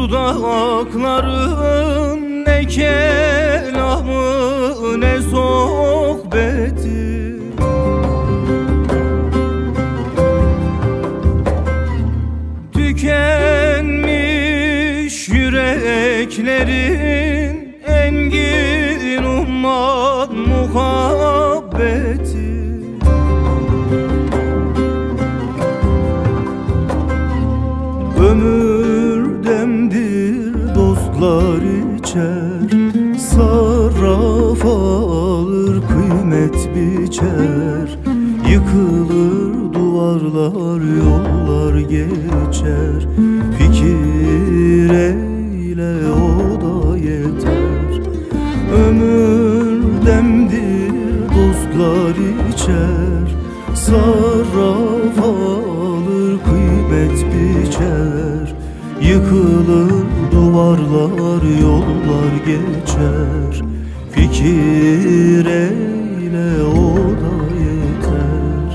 dudakların ne kelamı ne sohbeti. Tükenmiş yüreklerin engin umman muhabbeti. Ömür demdir dostlar içer, sarraf alır kıymet biçer. Yıkılır duvarlar yollar geçer, fikir eyle o da yeter. Ömür demdir dostlar içer, sarraf alır kıymet biçer. Yıkılır duvarlar yollar geçer, fikir eyle o da yeter.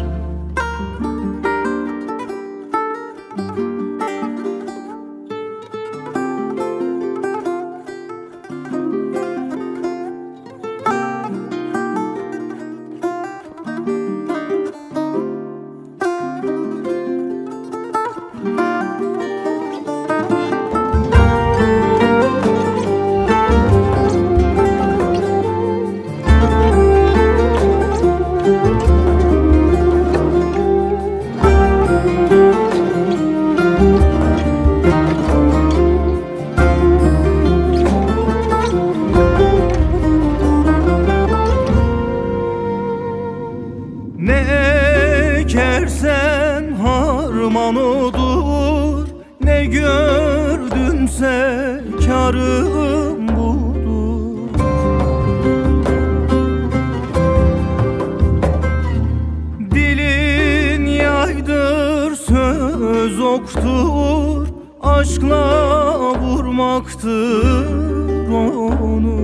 Ne ekersen harman odur, ne gördünse kârım budur. Dilin yaydır, söz oktur, aşkla vurmaktır onu.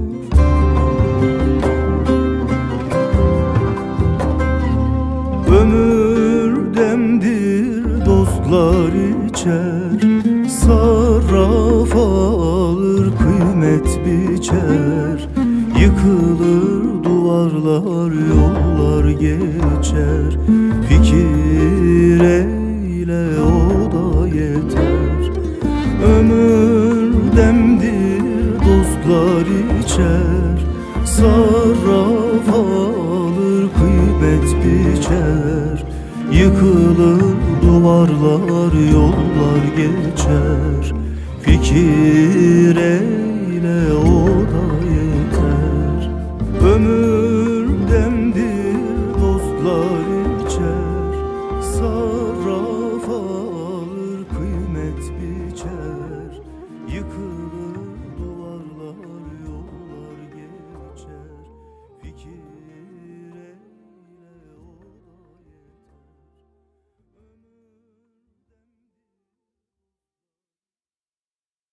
Ömür demdir dostlar içer, sarraf alır kıymet biçer. Yıkılır duvarlar yollar geçer, fikir eyle o da yeter. Ömür demdir dostlar içer, sarraf alır kıymet biçer. Yıkılır duvarlar yollar geçer, fikir eyle o da yeter. Ömür